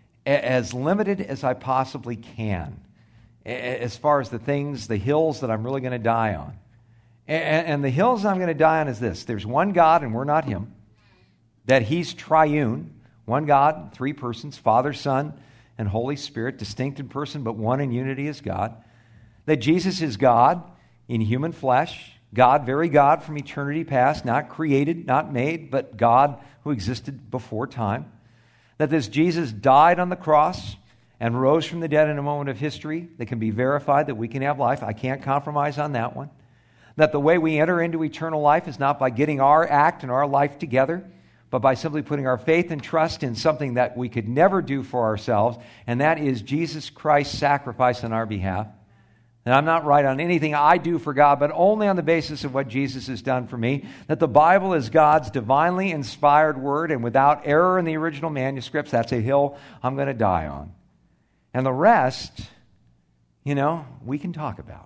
as limited as I possibly can, as far as the hills that I'm really going to die on. And the hills I'm going to die on is this. There's one God, and we're not him. That he's triune. One God, three persons, Father, Son, and Holy Spirit, distinct in person, but one in unity as God. That Jesus is God in human flesh. God, very God from eternity past, not created, not made, but God who existed before time. That this Jesus died on the cross and rose from the dead in a moment of history that can be verified, that we can have life. I can't compromise on that one. That the way we enter into eternal life is not by getting our act and our life together, but by simply putting our faith and trust in something that we could never do for ourselves, and that is Jesus Christ's sacrifice on our behalf. And I'm not right on anything I do for God, but only on the basis of what Jesus has done for me. That the Bible is God's divinely inspired word, and without error in the original manuscripts, that's a hill I'm going to die on. And the rest, we can talk about.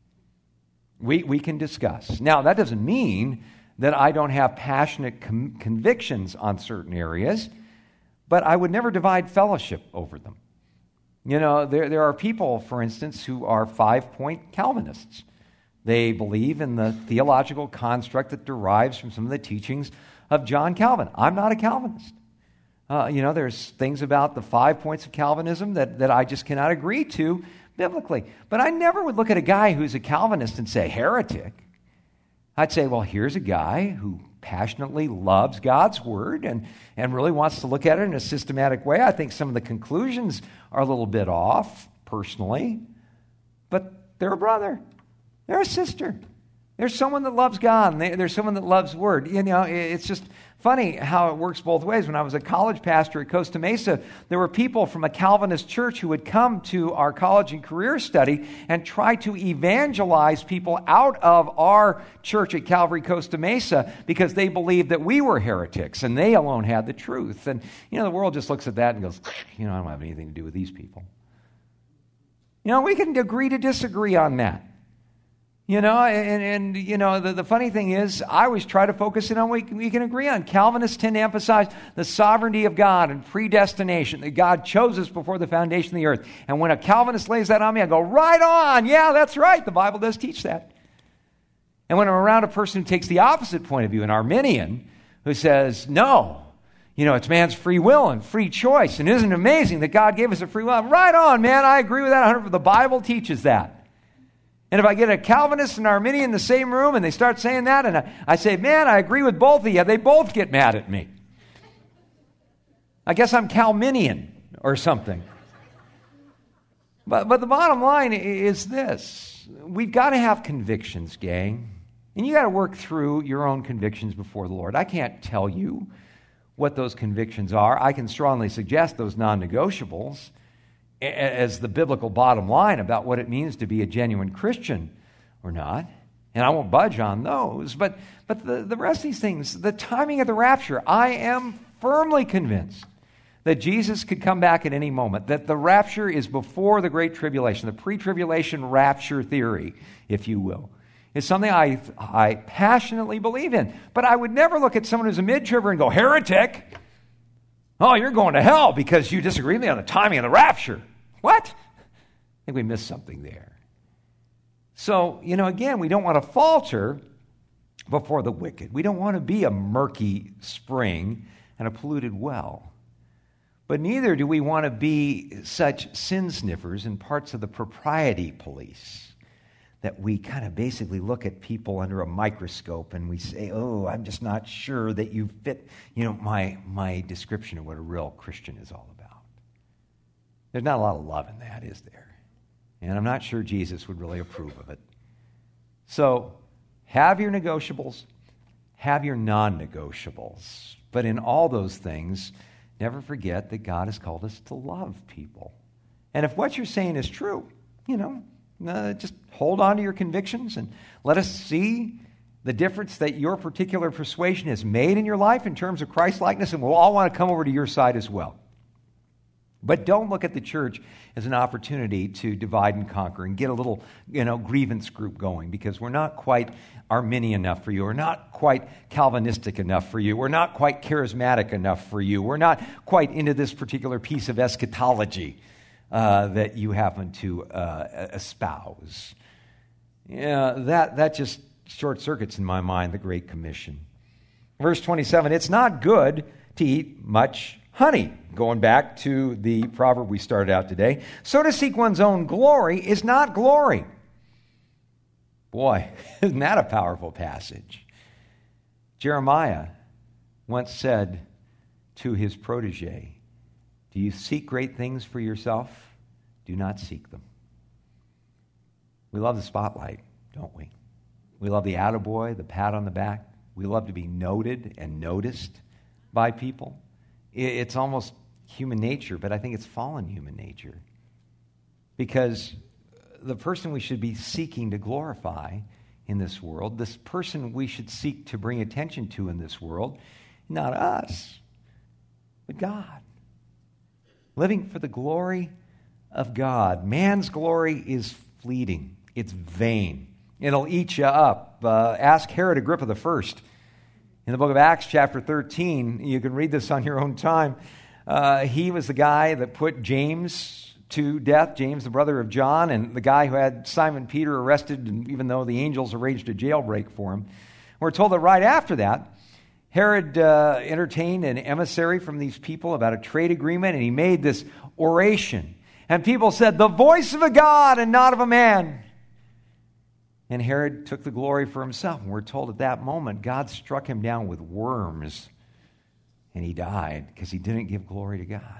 We can discuss. Now, that doesn't mean that I don't have passionate convictions on certain areas, but I would never divide fellowship over them. There are people, for instance, who are 5-point Calvinists. They believe in the theological construct that derives from some of the teachings of John Calvin. I'm not a Calvinist. There's things about the 5 points of Calvinism that I just cannot agree to biblically. But I never would look at a guy who's a Calvinist and say, heretic. I'd say, well, here's a guy who passionately loves God's word and really wants to look at it in a systematic way. I think some of the conclusions are a little bit off, personally. But they're a brother. They're a sister. There's someone that loves God, and there's someone that loves word. It's just funny how it works both ways. When I was a college pastor at Costa Mesa, there were people from a Calvinist church who would come to our college and career study and try to evangelize people out of our church at Calvary Costa Mesa because they believed that we were heretics and they alone had the truth. And, the world just looks at that and goes, I don't have anything to do with these people. We can agree to disagree on that. The funny thing is, I always try to focus in on what we can agree on. Calvinists tend to emphasize the sovereignty of God and predestination, that God chose us before the foundation of the earth. And when a Calvinist lays that on me, I go, right on, yeah, that's right, the Bible does teach that. And when I'm around a person who takes the opposite point of view, an Arminian, who says, no, it's man's free will and free choice, and isn't it amazing that God gave us a free will? Right on, man, I agree with that 100%. The Bible teaches that. And if I get a Calvinist and an Arminian in the same room and they start saying that, and I say, man, I agree with both of you, they both get mad at me. I guess I'm Calminian or something. But the bottom line is this. We've got to have convictions, gang. And you got to work through your own convictions before the Lord. I can't tell you what those convictions are. I can strongly suggest those non-negotiables as the biblical bottom line about what it means to be a genuine Christian or not. And I won't budge on those. But the rest of these things, the timing of the rapture, I am firmly convinced that Jesus could come back at any moment, that the rapture is before the Great Tribulation, the pre-tribulation rapture theory, if you will. It's something I passionately believe in. But I would never look at someone who's a mid-tribber and go, heretic! Oh, you're going to hell because you disagree with me on the timing of the rapture. What? I think we missed something there. So, again, we don't want to falter before the wicked. We don't want to be a murky spring and a polluted well. But neither do we want to be such sin sniffers and parts of the propriety police that we kind of basically look at people under a microscope and we say, oh, I'm just not sure that you fit, my description of what a real Christian is all about. There's not a lot of love in that, is there? And I'm not sure Jesus would really approve of it. So have your negotiables, have your non-negotiables. But in all those things, never forget that God has called us to love people. And if what you're saying is true, just hold on to your convictions and let us see the difference that your particular persuasion has made in your life in terms of Christ-likeness, and we'll all want to come over to your side as well. But don't look at the church as an opportunity to divide and conquer and get a little, grievance group going, because we're not quite Arminian enough for you. We're not quite Calvinistic enough for you. We're not quite charismatic enough for you. We're not quite into this particular piece of eschatology that you happen to espouse. That just short circuits in my mind the Great Commission. Verse 27, it's not good to eat much honey. Going back to the proverb we started out today. So to seek one's own glory is not glory. Boy, isn't that a powerful passage? Jeremiah once said to his protege, do you seek great things for yourself? Do not seek them. We love the spotlight, don't we? We love the attaboy, the pat on the back. We love to be noted and noticed by people. It's almost human nature, but I think it's fallen human nature. Because the person we should be seeking to glorify in this world, this person we should seek to bring attention to in this world, not us, but God. Living for the glory of God. Man's glory is fleeting. It's vain. It'll eat you up. Ask Herod Agrippa I. In the book of Acts, chapter 13, you can read this on your own time. He was the guy that put James to death, James, the brother of John, and the guy who had Simon Peter arrested, and even though the angels arranged a jailbreak for him. We're told that right after that, Herod entertained an emissary from these people about a trade agreement, and he made this oration. And people said, the voice of a God and not of a man. And Herod took the glory for himself. And we're told at that moment, God struck him down with worms. And he died because he didn't give glory to God.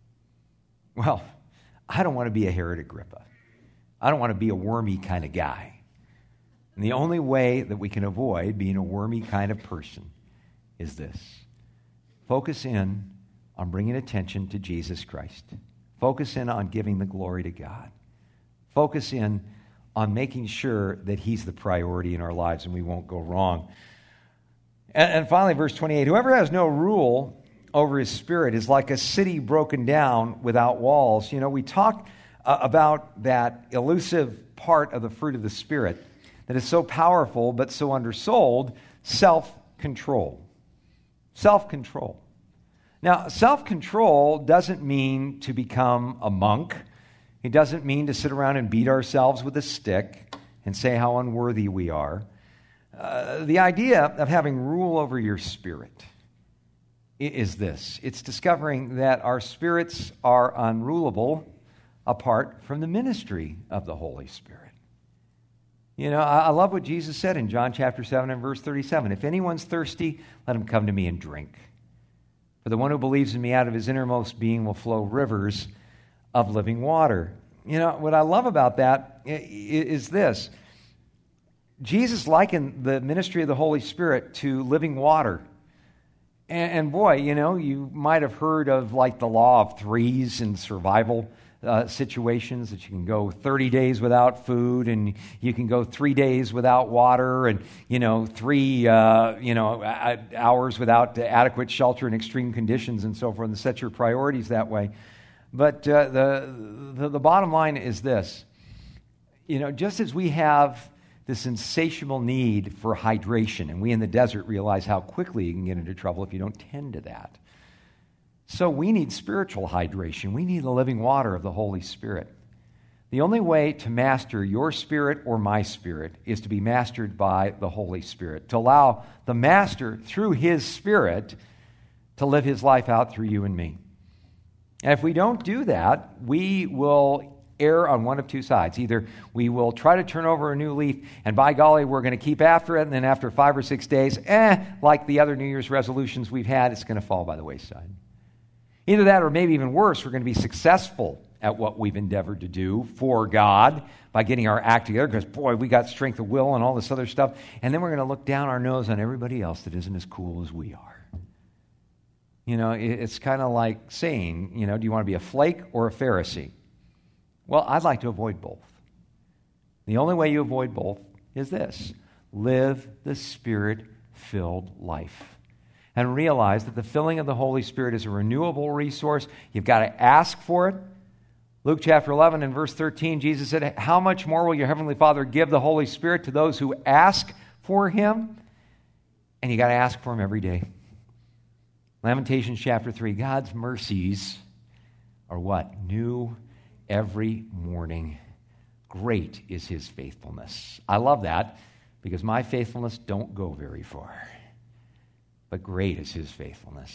Well, I don't want to be a Herod Agrippa. I don't want to be a wormy kind of guy. And the only way that we can avoid being a wormy kind of person is this. Focus in on bringing attention to Jesus Christ. Focus in on giving the glory to God. Focus in on making sure that He's the priority in our lives and we won't go wrong. And finally, verse 28, whoever has no rule over his spirit is like a city broken down without walls. We talked about that elusive part of the fruit of the Spirit that is so powerful but so undersold, self-control. Self-control. Now, self-control doesn't mean to become a monk. It doesn't mean to sit around and beat ourselves with a stick and say how unworthy we are. The idea of having rule over your spirit is this. It's discovering that our spirits are unrulable apart from the ministry of the Holy Spirit. You know, I love what Jesus said in John chapter 7 and verse 37. If anyone's thirsty, let him come to me and drink. For the one who believes in me, out of his innermost being will flow rivers of living water. You know, what I love about that is this. Jesus likened the ministry of the Holy Spirit to living water. And boy, you know, you might have heard of like the law of threes in survival situations, that you can go 30 days without food, and you can go 3 days without water, and, 3 hours without adequate shelter in extreme conditions and so forth, and set your priorities that way. But the bottom line is this. Just as we have this insatiable need for hydration, and we in the desert realize how quickly you can get into trouble if you don't tend to that. So we need spiritual hydration. We need the living water of the Holy Spirit. The only way to master your spirit or my spirit is to be mastered by the Holy Spirit, to allow the Master, through His Spirit, to live His life out through you and me. And if we don't do that, we will err on one of two sides. Either we will try to turn over a new leaf, and by golly, we're going to keep after it, and then after 5 or 6 days, like the other New Year's resolutions we've had, it's going to fall by the wayside. Either that, or maybe even worse, we're going to be successful at what we've endeavored to do for God by getting our act together, because, boy, we got strength of will and all this other stuff, and then we're going to look down our nose on everybody else that isn't as cool as we are. It's kind of like saying, do you want to be a flake or a Pharisee? Well, I'd like to avoid both. The only way you avoid both is this: live the Spirit-filled life. And realize that the filling of the Holy Spirit is a renewable resource. You've got to ask for it. Luke chapter 11 and verse 13, Jesus said, how much more will your Heavenly Father give the Holy Spirit to those who ask for Him? And you got to ask for Him every day. Lamentations chapter 3, God's mercies are what? New every morning. Great is His faithfulness. I love that, because my faithfulness don't go very far. But great is His faithfulness.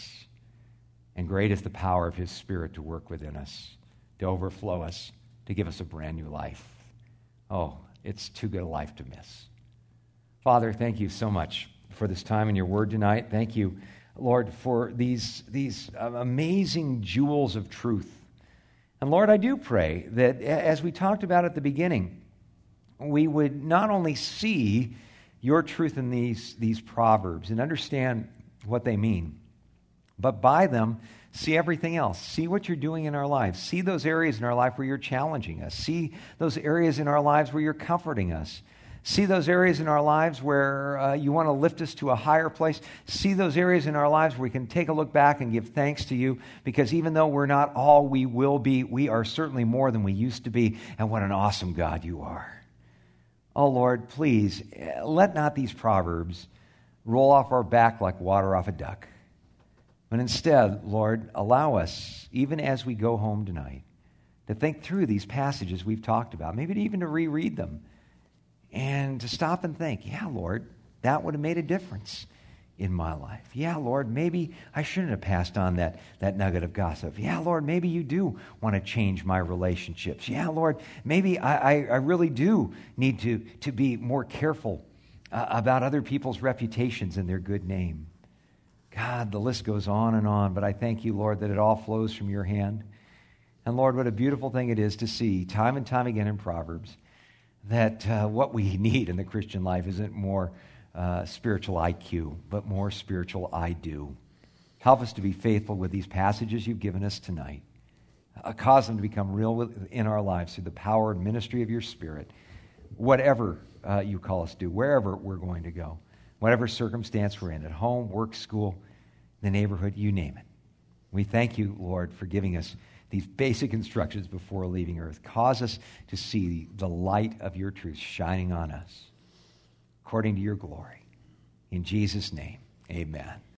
And great is the power of His Spirit to work within us, to overflow us, to give us a brand new life. Oh, it's too good a life to miss. Father, thank you so much for this time in your word tonight. Thank you, Lord, for these amazing jewels of truth. And Lord, I do pray that, as we talked about at the beginning, we would not only see your truth in these proverbs and understand what they mean, but by them, see everything else. See what you're doing in our lives. See those areas in our life where you're challenging us. See those areas in our lives where you're comforting us. See those areas in our lives where you want to lift us to a higher place. See those areas in our lives where we can take a look back and give thanks to you, because even though we're not all we will be, we are certainly more than we used to be, and what an awesome God you are. Oh, Lord, please, let not these proverbs roll off our back like water off a duck. But instead, Lord, allow us, even as we go home tonight, to think through these passages we've talked about, maybe even to reread them, and to stop and think, yeah, Lord, that would have made a difference in my life. Yeah, Lord, maybe I shouldn't have passed on that nugget of gossip. Yeah, Lord, maybe you do want to change my relationships. Yeah, Lord, maybe I really do need to be more careful about other people's reputations and their good name. God, the list goes on, but I thank you, Lord, that it all flows from your hand. And Lord, what a beautiful thing it is to see time and time again in Proverbs that what we need in the Christian life isn't more spiritual IQ, but more spiritual I do. Help us to be faithful with these passages you've given us tonight. Cause them to become real in our lives through the power and ministry of your Spirit. Whatever you call us to do, wherever we're going to go, whatever circumstance we're in, at home, work, school, the neighborhood, you name it. We thank you, Lord, for giving us these basic instructions before leaving earth. Cause us to see the light of your truth shining on us. according to your glory. In Jesus' name, amen.